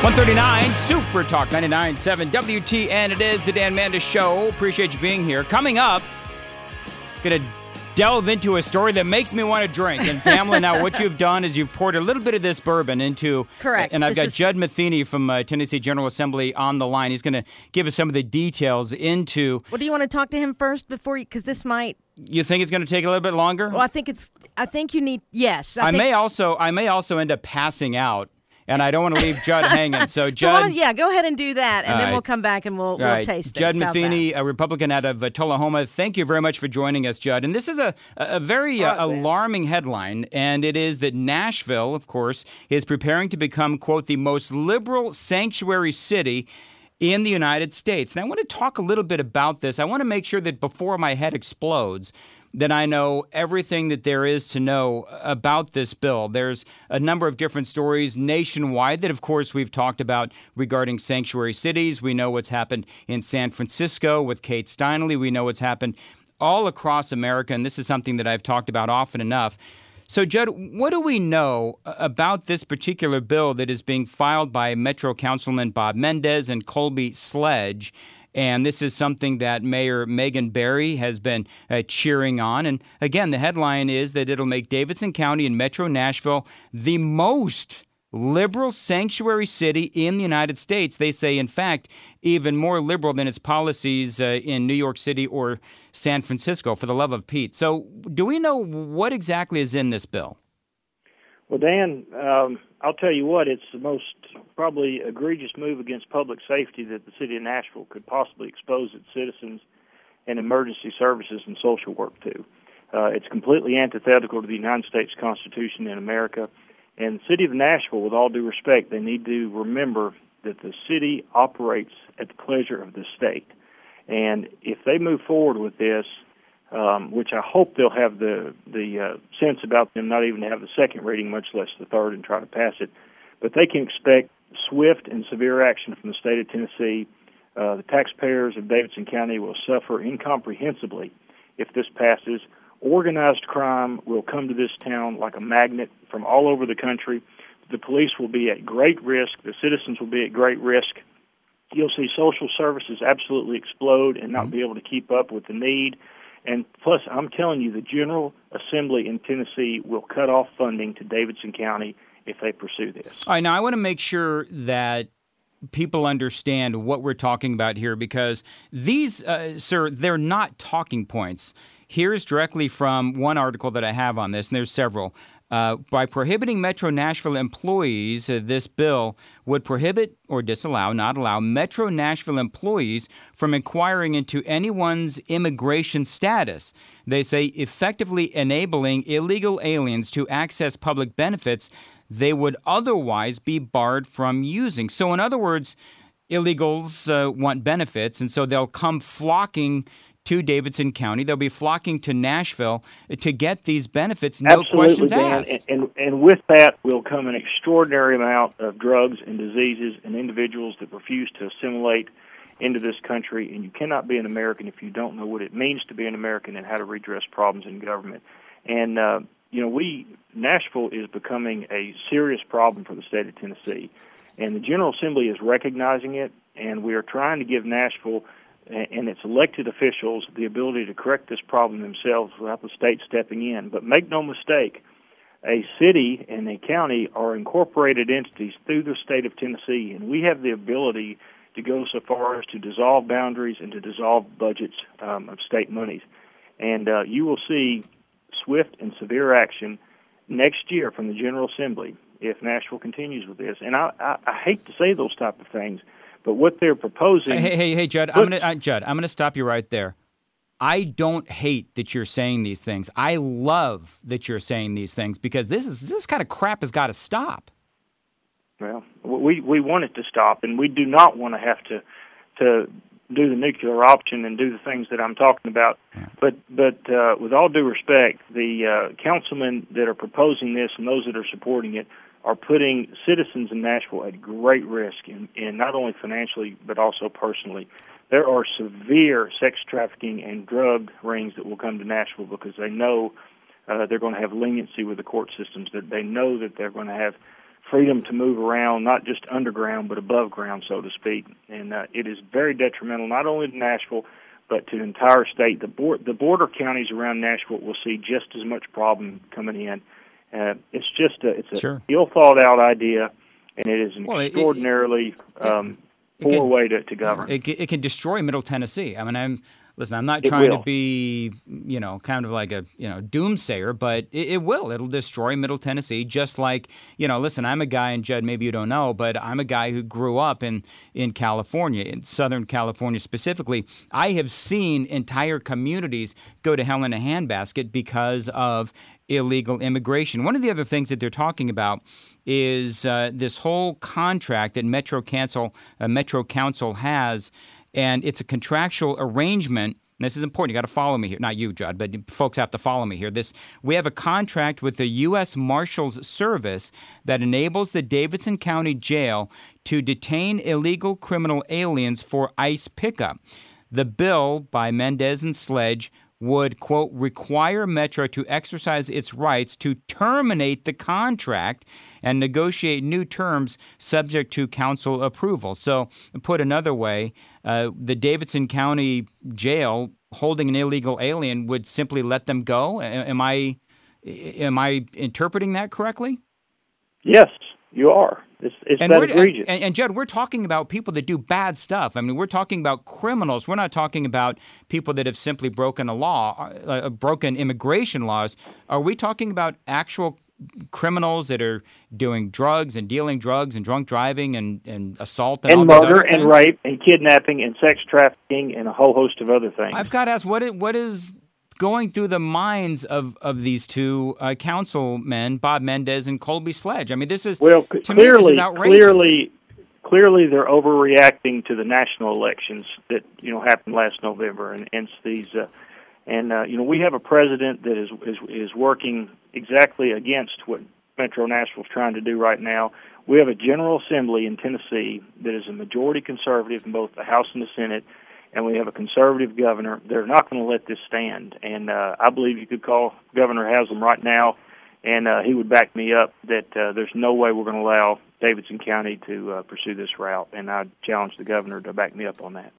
139 Super Talk 99.7 WTN. It is the Dan Mandis Show. Appreciate you being here. Coming up, going to delve into a story that makes me want to drink. And Pamela, now what you've done is you've poured a little bit of this bourbon into... Correct. And I've got Judd Matheny from Tennessee General Assembly on the line. He's going to give us some of the details into... Well, do you want to talk to him first before you... Because this might... You think it's going to take a little bit longer? Well, I think you need... Yes. I may also end up passing out. And I don't want to leave Judd hanging. So, Judd... go ahead and do that, and then we'll come back and we'll taste this. Judd Matheny, a Republican out of Tullahoma, thank you very much for joining us, Judd. And this is a very alarming headline, and it is that Nashville, of course, is preparing to become, quote, the most liberal sanctuary city in the United States. And I want to talk a little bit about this. I want to make sure that before my head explodes, that I know everything that there is to know about this bill. There's a number of different stories nationwide that, of course, we've talked about regarding sanctuary cities. We know what's happened in San Francisco with Kate Steinle. We know what's happened all across America, and this is something that I've talked about often enough. So, Judd, what do we know about this particular bill that is being filed by Metro Councilman Bob Mendez and Colby Sledge? And this is something that Mayor Megan Barry has been cheering on. And again, the headline is that it'll make Davidson County and Metro Nashville the most liberal sanctuary city in the United States. They say, in fact, even more liberal than its policies in New York City or San Francisco, for the love of Pete. So do we know what exactly is in this bill? Well, Dan, I'll tell you what, it's the most probably egregious move against public safety that the city of Nashville could possibly expose its citizens and emergency services and social work to. It's completely antithetical to the United States Constitution in America. And the city of Nashville, with all due respect, they need to remember that the city operates at the pleasure of the state. And if they move forward with this, which I hope they'll have the sense about them not even to have the second reading, much less the third, and try to pass it. But they can expect swift and severe action from the state of Tennessee. The taxpayers of Davidson County will suffer incomprehensibly if this passes. Organized crime will come to this town like a magnet from all over the country. The police will be at great risk. The citizens will be at great risk. You'll see social services absolutely explode and not be able to keep up with the need. And plus, I'm telling you, the General Assembly in Tennessee will cut off funding to Davidson County if they pursue this. All right, now I want to make sure that people understand what we're talking about here, because these, sir, they're not talking points. Here's directly from one article that I have on this, and there's several. By prohibiting Metro Nashville employees, this bill would prohibit or disallow, not allow, Metro Nashville employees from inquiring into anyone's immigration status. They say effectively enabling illegal aliens to access public benefits they would otherwise be barred from using. So in other words, illegals want benefits, and so they'll come flocking to Davidson County. They'll be flocking to Nashville to get these benefits, no Absolutely, questions Dan. asked. And with that will come an extraordinary amount of drugs and diseases and individuals that refuse to assimilate into this country. And you cannot be an American if you don't know what it means to be an American and how to redress problems in government. And, Nashville is becoming a serious problem for the state of Tennessee. And the General Assembly is recognizing it, and we are trying to give Nashville and its elected officials the ability to correct this problem themselves without the state stepping in. But make no mistake, a city and a county are incorporated entities through the state of Tennessee, and we have the ability to go so far as to dissolve boundaries and to dissolve budgets of state monies. And you will see swift and severe action next year from the General Assembly if Nashville continues with this. And I hate to say those type of things, but what they're proposing... Hey, Judd, I'm gonna stop you right there. I don't hate that you're saying these things. I love that you're saying these things, because this kind of crap has got to stop. Well, we want it to stop, and we do not want to have to do the nuclear option and do the things that I'm talking about. Yeah. But with all due respect, the councilmen that are proposing this and those that are supporting it are putting citizens in Nashville at great risk, in not only financially but also personally. There are severe sex trafficking and drug rings that will come to Nashville because they know they're going to have leniency with the court systems, that they know that they're going to have freedom to move around, not just underground, but above ground, so to speak. And it is very detrimental, not only to Nashville, but to the entire state. The border counties around Nashville will see just as much problem coming in. It's just it's a ill thought out idea, and it is an extraordinarily poor way to govern. It can destroy Middle Tennessee. I mean, I'm not trying to be, kind of like a, doomsayer, but it will. It'll destroy Middle Tennessee, just like, listen, I'm a guy, and Judd, maybe you don't know, but I'm a guy who grew up in California, in Southern California specifically. I have seen entire communities go to hell in a handbasket because of illegal immigration. One of the other things that they're talking about is this whole contract that Metro Council has. And it's a contractual arrangement. And this is important. You got to follow me here. Not you, Judd, but folks have to follow me here. We have a contract with the U.S. Marshals Service that enables the Davidson County Jail to detain illegal criminal aliens for ICE pickup. The bill by Mendez and Sledge would, quote, require Metro to exercise its rights to terminate the contract and negotiate new terms subject to council approval. So, put another way, the Davidson County Jail holding an illegal alien would simply let them go? Am I interpreting that correctly? Yes, you are. It's that egregious. And Judd, we're talking about people that do bad stuff. I mean, we're talking about criminals. We're not talking about people that have simply broken a law, broken immigration laws. Are we talking about actual criminals that are doing drugs and dealing drugs and drunk driving and assault and all these murder other things? And rape and kidnapping and sex trafficking and a whole host of other things? I've got to ask, what is going through the minds of these two councilmen, Bob Mendez and Colby Sledge? I mean, this is to me, this is outrageous. Clearly, they're overreacting to the national elections that happened last November, and hence these. We have a president that is working exactly against what Metro Nashville is trying to do right now. We have a General Assembly in Tennessee that is a majority conservative in both the House and the Senate, and we have a conservative governor. They're not going to let this stand. And I believe you could call Governor Haslam right now, and he would back me up that there's no way we're going to allow Davidson County to pursue this route. And I challenge the governor to back me up on that.